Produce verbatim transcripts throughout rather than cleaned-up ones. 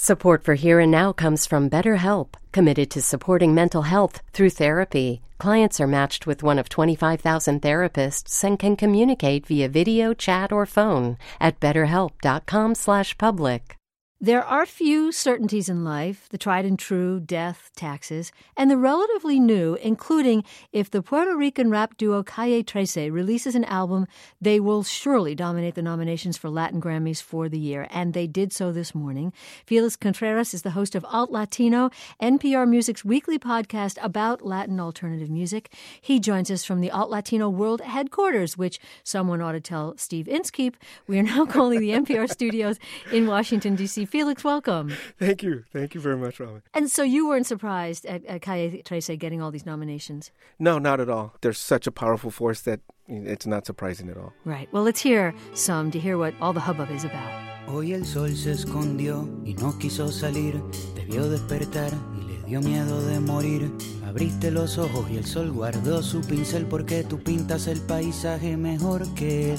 Support for Here and Now comes from BetterHelp, committed to supporting mental health through therapy. Clients are matched with one of twenty-five thousand therapists and can communicate via video, chat, or phone at betterhelp.com slash public. There are few certainties in life, the tried and true, death, taxes, and the relatively new, including if the Puerto Rican rap duo Calle trece releases an album, they will surely dominate the nominations for Latin Grammys for the year, and they did so this morning. Felix Contreras is the host of Alt Latino, N P R Music's weekly podcast about Latin alternative music. He joins us from the Alt Latino World Headquarters, which someone ought to tell Steve Inskeep. We are now calling the N P R studios in Washington, D C Felix, welcome. Thank you. Thank you very much, Robin. And so you weren't surprised at, at Calle trece getting all these nominations? No, not at all. They're such a powerful force that it's not surprising at all. Right. Well, let's hear some to hear what all the hubbub is about. Hoy el sol se escondió y no quiso salir. Te vio despertar y le dio miedo de morir. Abriste los ojos y el sol guardó su pincel porque tú pintas el paisaje mejor que él.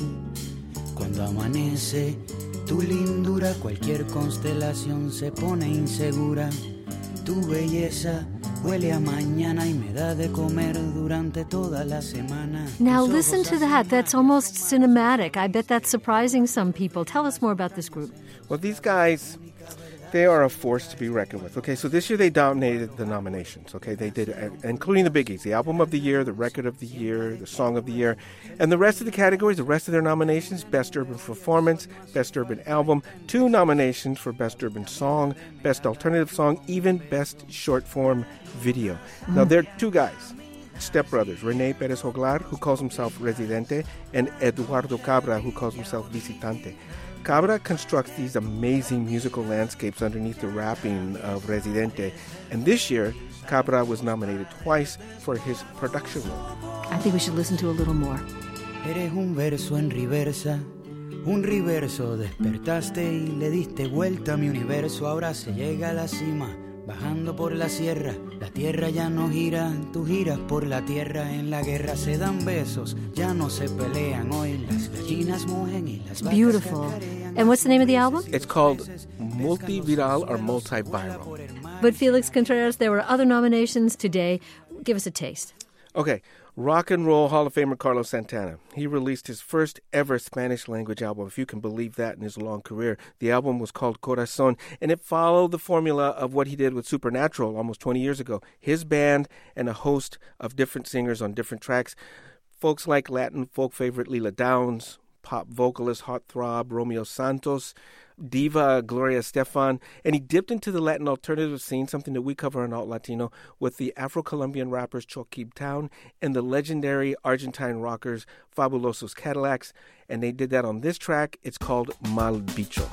Cuando amanece tu lindura, cualquier constelación se pone insegura. Tu belleza huele a mañana y me da de comer durante toda la semana. Now listen to that. That's almost cinematic. I bet that's surprising some people. Tell us more about this group. Well, these guys, they are a force to be reckoned with. Okay, so this year they dominated the nominations. Okay, they did, uh, including the biggies, the album of the year, the record of the year, the song of the year, and the rest of the categories, the rest of their nominations: Best Urban Performance, Best Urban Album, two nominations for Best Urban Song, Best Alternative Song, even Best Short Form Video. Mm. Now, there are two guys, stepbrothers, René Pérez Joglar, who calls himself Residente, and Eduardo Cabra, who calls himself Visitante. Cabra constructs these amazing musical landscapes underneath the rapping of Residente. And this year, Cabra was nominated twice for his production role. I think we should listen to a little more. Eres un verso en reversa, un reverso. Despertaste y le diste vuelta a mi universo. Ahora se llega a la cima, bajando por la sierra. La tierra ya no gira, tú giras por la tierra. En la guerra se dan besos, ya no se pelean. Hoy las gallinas mugen y las vacas. Beautiful. And what's the name of the album? It's called Multiviral or Multiviral. But Felix Contreras, there were other nominations today. Give us a taste. Okay. Rock and Roll Hall of Famer Carlos Santana. He released his first ever Spanish-language album, if you can believe that, in his long career. The album was called Corazón, and it followed the formula of what he did with Supernatural almost twenty years ago. His band and a host of different singers on different tracks. Folks like Latin folk favorite Lila Downs, pop vocalist Heartthrob Romeo Santos, diva Gloria Estefan, and he dipped into the Latin alternative scene, something that we cover on Alt Latino, with the Afro-Colombian rappers Choquib Town and the legendary Argentine rockers Fabulosos Cadillacs, and they did that on this track. It's called Mal Bicho.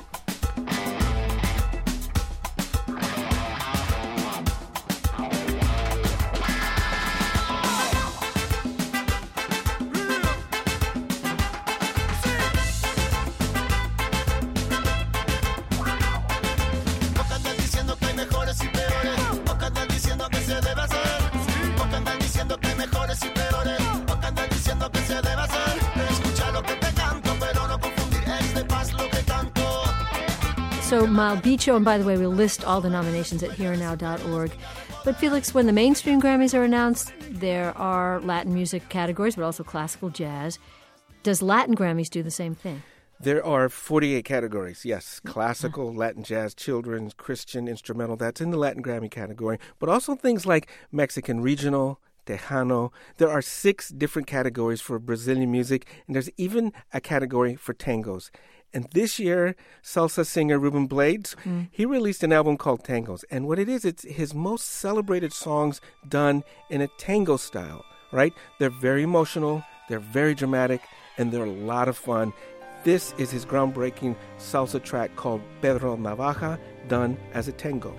So Mal Bicho, and by the way, we'll list all the nominations at here and now dot org. But Felix, when the mainstream Grammys are announced, there are Latin music categories, but also classical jazz. Does Latin Grammys do the same thing? There are forty-eight categories, yes. Classical, Latin jazz, children's, Christian, instrumental. That's in the Latin Grammy category. But also things like Mexican regional, Tejano. There are six different categories for Brazilian music, and there's even a category for tangos. And this year, salsa singer Ruben Blades, mm. he released an album called Tangos. And what it is, it's his most celebrated songs done in a tango style, right? They're very emotional, they're very dramatic, and they're a lot of fun. This is his groundbreaking salsa track called Pedro Navaja, done as a tango.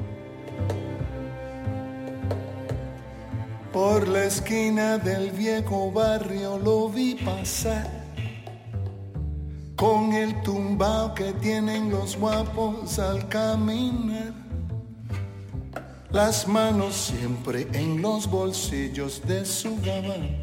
Por la esquina del viejo barrio lo vi pasar, con el tumbao que tienen los guapos al caminar, las manos siempre en los bolsillos de su gabán,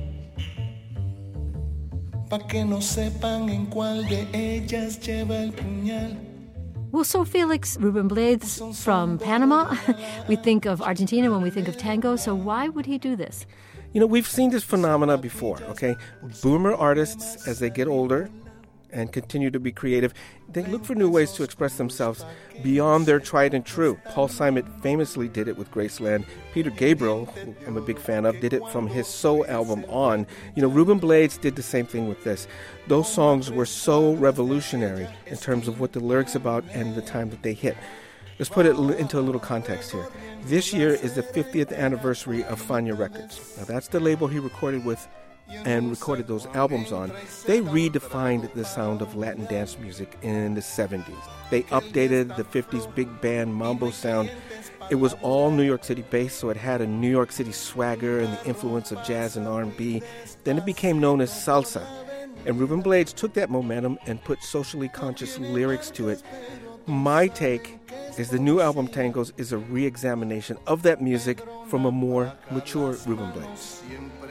pa' que no sepan en cuál de ellas lleva el puñal. Well, so Felix, Ruben Blades from Panama. We think of Argentina when we think of tango, so why would he do this? You know, we've seen this phenomena before, okay? Boomer artists, as they get older and continue to be creative, they look for new ways to express themselves beyond their tried and true. Paul Simon famously did it with Graceland. Peter Gabriel, who I'm a big fan of, did it from his Soul album on. You know, Ruben Blades did the same thing with this. Those songs were so revolutionary in terms of what the lyrics about and the time that they hit. Let's put it into a little context here. This year is the fiftieth anniversary of Fania Records. Now, that's the label he recorded with and recorded those albums on. They redefined the sound of Latin dance music in the seventies. They updated the fifties big band mambo sound. It was all New York City based, so it had a New York City swagger and the influence of jazz and R and B. Then it became known as salsa. And Ruben Blades took that momentum and put socially conscious lyrics to it. My take is the new album Tangos is a re-examination of that music from a more mature Ruben Blades.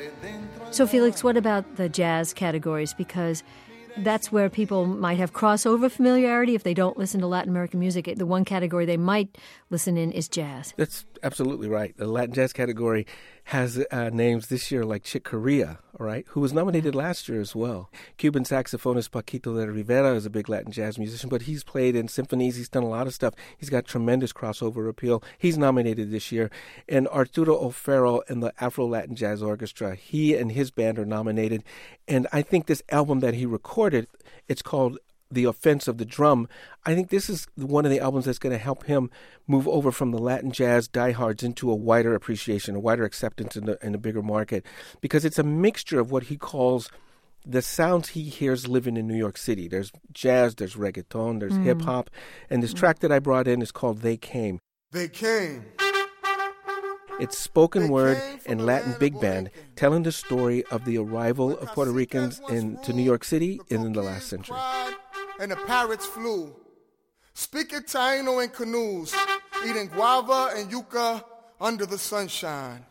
So, Felix, what about the jazz categories? Because that's where people might have crossover familiarity if they don't listen to Latin American music. The one category they might listen in is jazz. That's absolutely right. The Latin jazz category has uh, names this year like Chick Corea, all right, who was nominated last year as well. Cuban saxophonist Paquito de Rivera is a big Latin jazz musician, but he's played in symphonies. He's done a lot of stuff. He's got tremendous crossover appeal. He's nominated this year. And Arturo O'Farrell and the Afro-Latin Jazz Orchestra, he and his band are nominated. And I think this album that he recorded, it's called The Offense of the Drum. I think this is one of the albums that's going to help him move over from the Latin jazz diehards into a wider appreciation, a wider acceptance in, the, in a bigger market, because it's a mixture of what he calls the sounds he hears living in New York City. There's jazz, there's reggaeton, there's mm. hip-hop, and this track that I brought in is called They Came. They came. It's spoken word and Latin big band telling the story of the arrival of Puerto Ricans into New York City in the last century. And the parrots flew, speaking Taino in canoes, eating guava and yucca under the sunshine.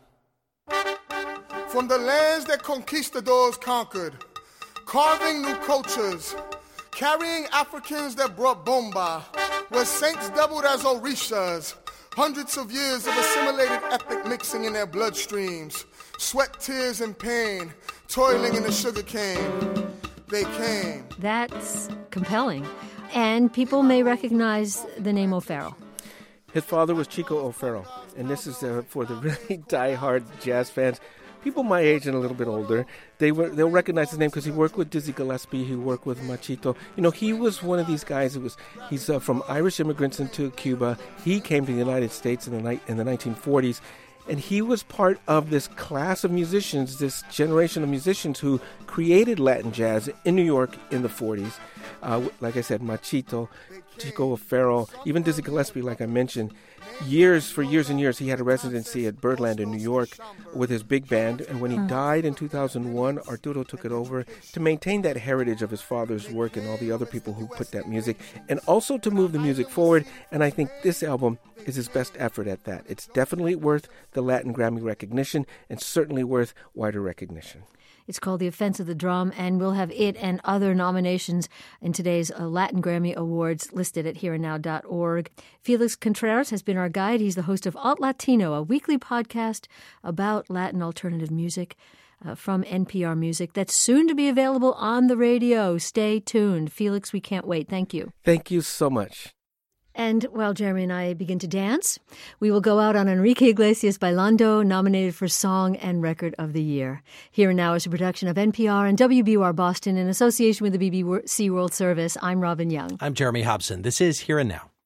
From the lands that conquistadors conquered, carving new cultures, carrying Africans that brought bomba, where saints doubled as orishas, hundreds of years of assimilated ethnic mixing in their bloodstreams, sweat, tears, and pain, toiling in the sugar cane. They came. That's compelling. And people may recognize the name O'Farrell. His father was Chico O'Farrell, and this is uh, for the really die-hard jazz fans. People my age and a little bit older, they were they'll recognize his name because he worked with Dizzy Gillespie, he worked with Machito. You know, he was one of these guys who was, he's uh, from Irish immigrants into Cuba. He came to the United States in the ni- in the nineteen forties. And he was part of this class of musicians, this generation of musicians who created Latin jazz in New York in the forties. Uh, like I said, Machito, Chico O'Farrell, even Dizzy Gillespie, like I mentioned. Years, for years and years, he had a residency at Birdland in New York with his big band. And when he died in two thousand one, Arturo took it over to maintain that heritage of his father's work and all the other people who put that music, and also to move the music forward. And I think this album is his best effort at that. It's definitely worth the Latin Grammy recognition and certainly worth wider recognition. It's called The Offense of the Drum, and we'll have it and other nominations in today's uh, Latin Grammy Awards listed at here and now dot org. Felix Contreras has been our guide. He's the host of Alt Latino, a weekly podcast about Latin alternative music uh, from N P R Music that's soon to be available on the radio. Stay tuned. Felix, we can't wait. Thank you. Thank you so much. And while Jeremy and I begin to dance, we will go out on Enrique Iglesias Bailando, nominated for Song and Record of the Year. Here and Now is a production of N P R and W B U R Boston in association with the B B C World Service. I'm Robin Young. I'm Jeremy Hobson. This is Here and Now.